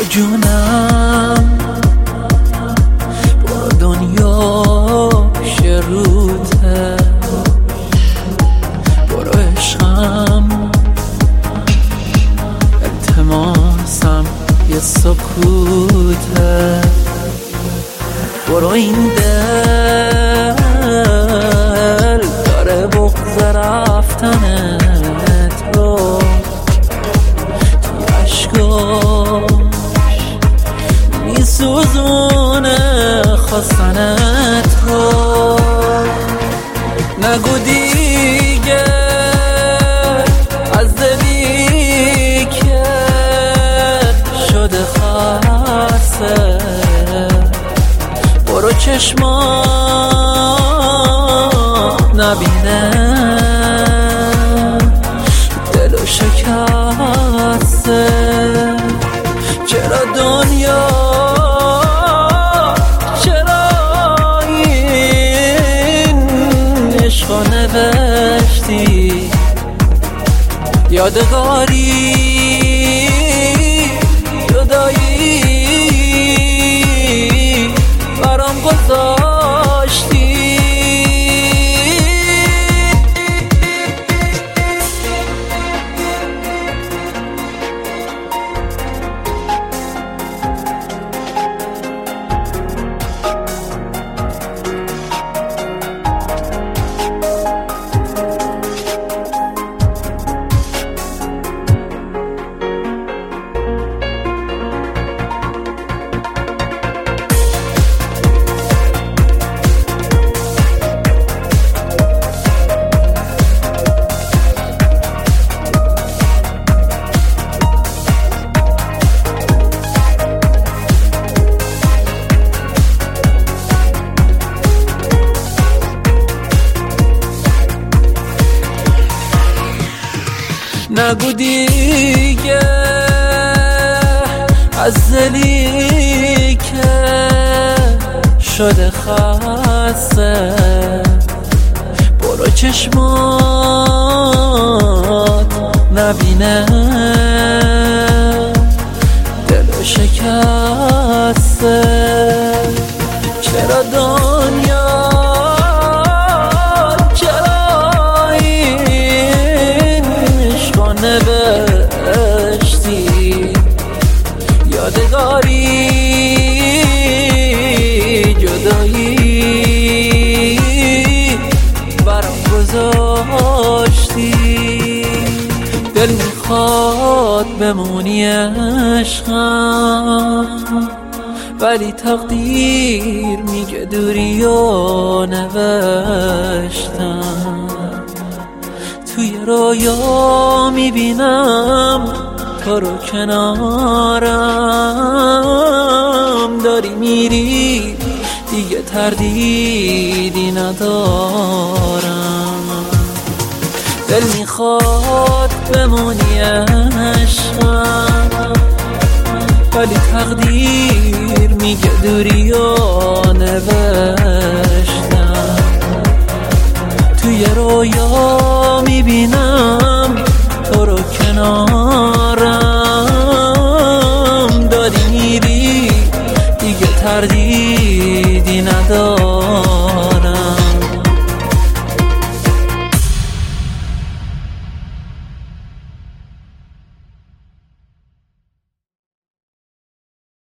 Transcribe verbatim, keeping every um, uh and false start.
برو جونم، برو دنیا شروته، برو عشقم، التماسم یه سکوته. برو این دل داره بغض رفتن تو، توی عشقاش میسوزونه خواستن تو. نگو دیگه از دلی که شده خاصه، برو چشما نبینه دلو شکسته. چرا دنیا چرا این عشقو نوشتی یادگاری جدایی برام گذاشتی. نگو دیگه از دلی که شده خسته، برو چشمات نبینه دلو شکسته. چرا دنیا نوشتی یادگاری جدایی برام گذاشتی. دل میخواد بمونی عشقم، ولی تقدیر میگه دوری و نوشتم. توی رویا میبینم تو رو کنارم، داری میری دیگه تردیدی ندارم. دل میخواد بمونی عشقم، ولی تقدیر میگه دوری و نوشتم. توی رویا میبینم تو رو کنارم، داری میری دیگه تردیدی ندارم.